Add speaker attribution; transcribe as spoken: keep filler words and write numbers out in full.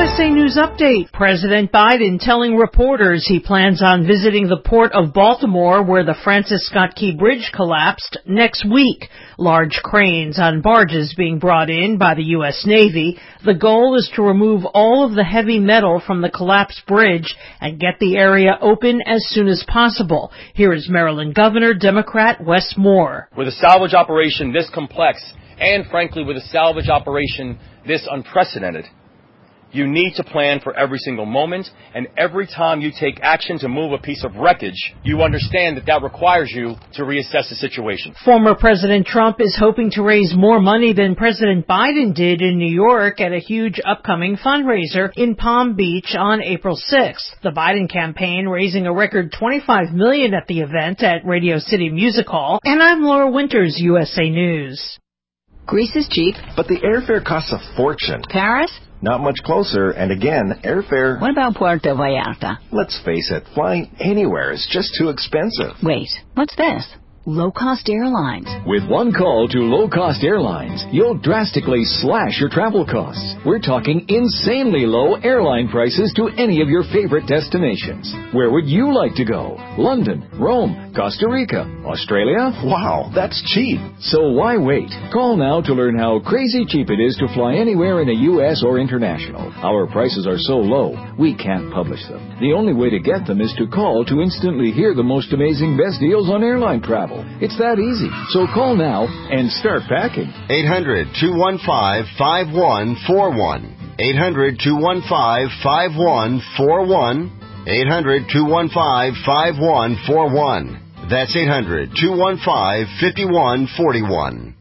Speaker 1: S A News Update. President Biden telling reporters he plans on visiting the port of Baltimore where the Francis Scott Key Bridge collapsed next week. Large cranes on barges being brought in by the U S Navy. The goal is to remove all of the heavy metal from the collapsed bridge and get the area open as soon as possible. Here is Maryland Governor Democrat Wes Moore.
Speaker 2: With a salvage operation this complex, and frankly with a salvage operation this unprecedented, you need to plan for every single moment, and every time you take action to move a piece of wreckage, you understand that that requires you to reassess the situation.
Speaker 1: Former President Trump is hoping to raise more money than President Biden did in New York at a huge upcoming fundraiser in Palm Beach on April sixth. The Biden campaign raising a record twenty-five million dollars at the event at Radio City Music Hall. And I'm Laura Winters, U S A News.
Speaker 3: Greece is cheap.
Speaker 4: But the airfare costs a fortune.
Speaker 3: Paris?
Speaker 4: Not much closer, and again, airfare...
Speaker 3: What about Puerto Vallarta?
Speaker 4: Let's face it, flying anywhere is just too expensive.
Speaker 3: Wait, what's this? Low-cost airlines.
Speaker 5: With one call to low-cost airlines, you'll drastically slash your travel costs. We're talking insanely low airline prices to any of your favorite destinations. Where would you like to go? London, Rome, Costa Rica, Australia?
Speaker 4: Wow, that's cheap.
Speaker 5: So why wait? Call now to learn how crazy cheap it is to fly anywhere in the U S or international. Our prices are so low, we can't publish them. The only way to get them is to call to instantly hear the most amazing best deals on airline travel. It's that easy. So call now and start packing.
Speaker 6: eight hundred, two one five, five one four one. eight hundred, two one five, five one four one. eight hundred, two one five, five one four one. That's eight hundred, two one five, five one four one.